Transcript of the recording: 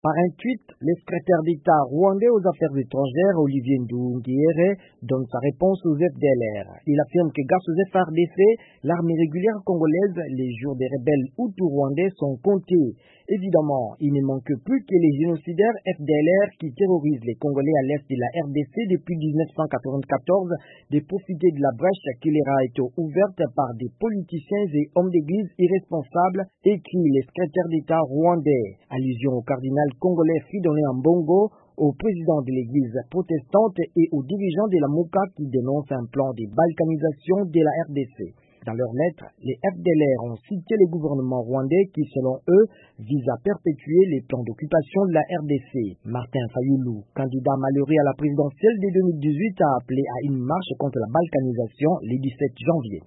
Par un tweet, le secrétaire d'État rwandais aux Affaires étrangères, Olivier Nduhungirehe, donne sa réponse aux FDLR. Il affirme que grâce aux FARDC, l'armée régulière congolaise, les jours des rebelles hutus rwandais sont comptés. Évidemment, il ne manque plus que les génocidaires FDLR qui terrorisent les Congolais à l'est de la RDC depuis 1994 de profiter de la brèche qui leur a été ouverte par des politiciens et hommes d'église irresponsables, écrit le secrétaire d'État rwandais. Allusion au cardinal congolais Fridolin Ambongo, au président de l'église protestante et aux dirigeants de la MOUCA qui dénoncent un plan de balkanisation de la RDC. Dans leur lettre, les FDLR ont cité le gouvernement rwandais qui, selon eux, vise à perpétuer les plans d'occupation de la RDC. Martin Fayulu, candidat malheureux à la présidentielle de 2018, a appelé à une marche contre la balkanisation le 17 janvier.